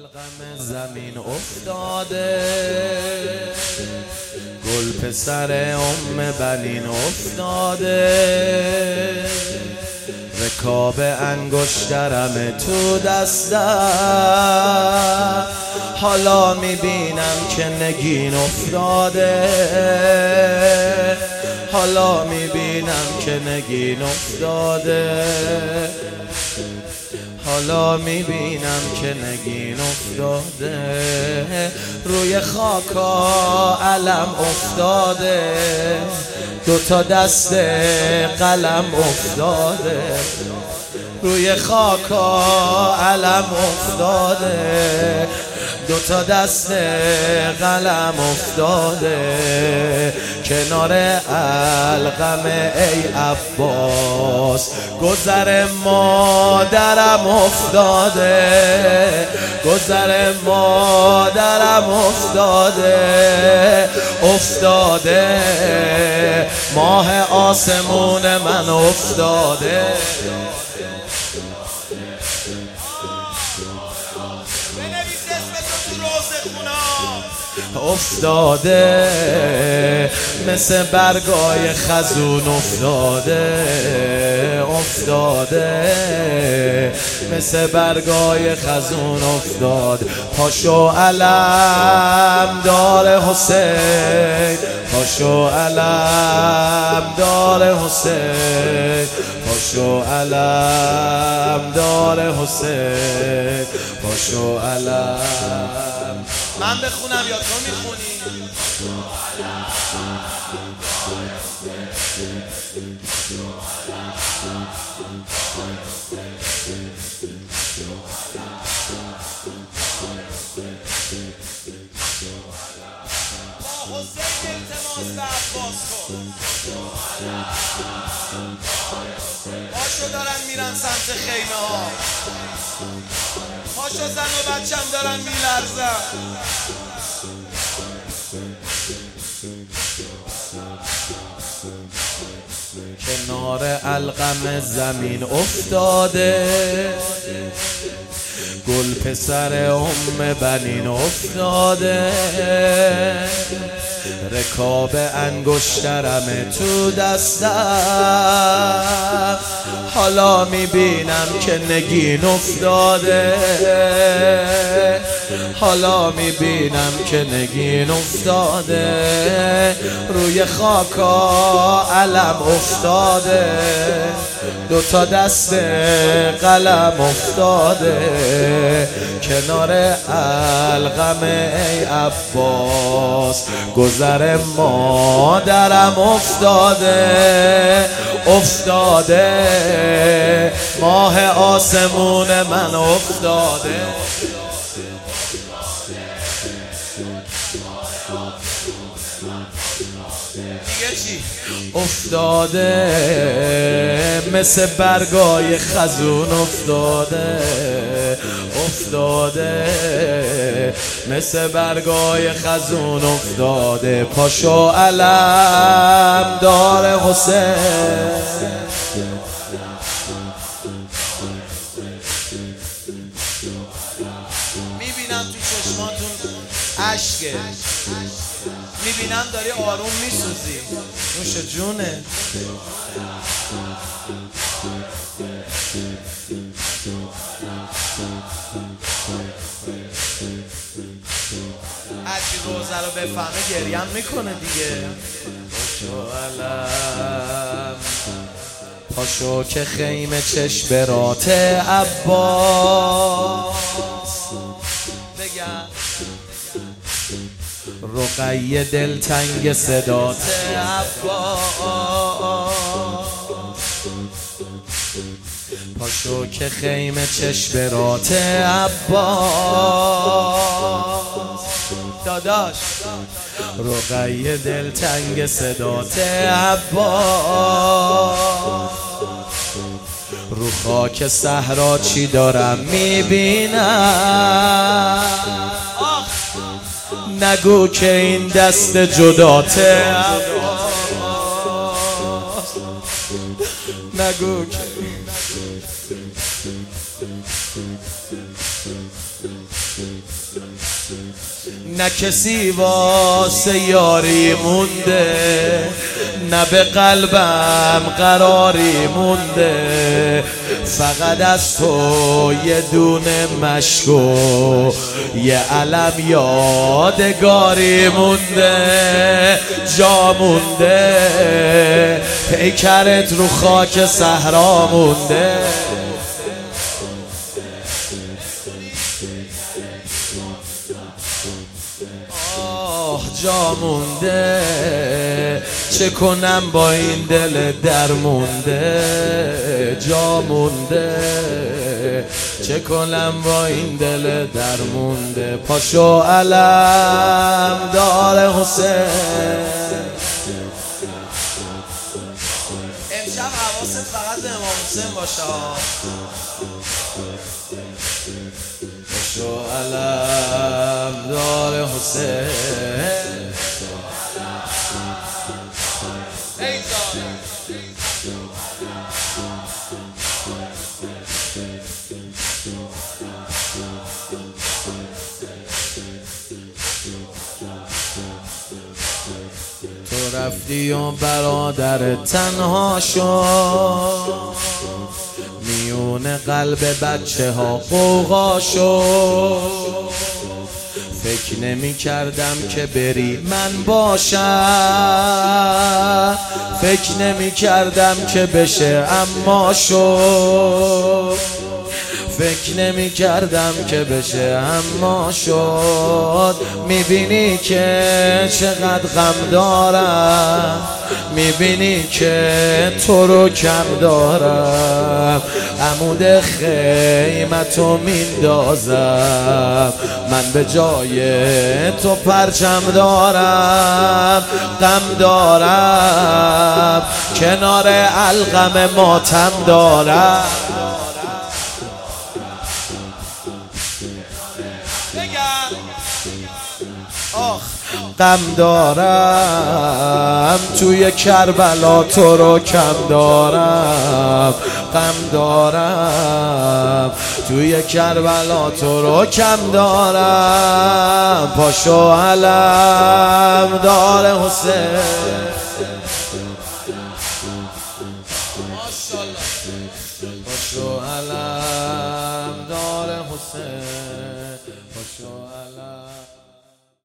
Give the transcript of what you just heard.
الغم زمین افتاده، گل پسر بنین افتاده، رکاب انگشترم تو دستم، حالا میبینم که نگین افتاده، حالا میبینم که نگین افتاده، حالا میبینم که نگین افتاده، روی خاکا علم افتاده، دوتا دست قلم افتاده، روی خاکا علم افتاده، دوتا دست قلم افتاده، کنار القم ای عباس گذر مادرم افتاده، گذر مادرم افتاده، افتاده ماه آسمون من افتاده، افتاده مثل برگای خزون افتاده، افتاده مثل برگای خزون افتاده، پاشو علم دار حسین، پاشو علم دار حسین، پاشو علم دار حسین، پاشو علم. من بخونم یا تو میخونی؟ پاشو دارن میرن سمت خیمه ها، پاشو زن و بچم دارن میلرزن، کنار القم زمین افتاده، گل پسر بنین افتاده، رکاب انگشترم تو دستم، حالا میبینم که نگین افتاده، حالا میبینم که نگین افتاده، روی خاکا علم افتاده، دوتا دست قلم افتاده، کنار القم ای عباس گذر مادرم افتاده، افتاده ماه آسمون من افتاده، دیگه چی؟ افتاده مثل برگای خزون افتاده، افتاده مثل برگای خزون افتاده، پاشو علم دار حسین، میبینم تو چشماتون عشقه، میبینم داری آروم میسوزی، نوش جونه. هرکی روزه رو بفهمه گریم میکنه دیگه. پاشو علم، پاشو که خیمه چشم رات عباس، بگم رقیه دلتنگ صدات عباس، پاشو که خیمه چشم رات عباس، داداش رقیه دلتنگ صدات عباس، رو خاک صحرا چی دارم میبینم، نگو که این دست جدات عباس، نگو که نه کسی واسه یاری مونده، نه به قلبم قراری مونده، فقط از تو یه دونه مشکو یه علم یادگاری مونده. جا مونده پیکرت رو خاک صحرا مونده. جا مونده چه کنم با این دل درمونده. جا مونده چه کنم با این دل درمونده. پاشو علم دار حسین. امشب حواست فقط به امام حسین باشه. پاشو علم دار حسین. تو رفتی و برادر تنها شد، میون قلب بچه ها قوقا شد. فکر نمی کردم که بری من باشم، فکر نمی کردم که بشه اما شد. فکر نمی کردم که بشه اما شد. میبینی که چقدر غم دارم، میبینی که تو رو کم دارم. عمود خیمتو میندازم، من به جای تو پرچم دارم. غم دارم کنار القم ماتم دارم. غم دارم توی کربلا تو رو کم دارم. غم دارم توی کربلا تو رو کم دارم. پاشو علم دار حسین.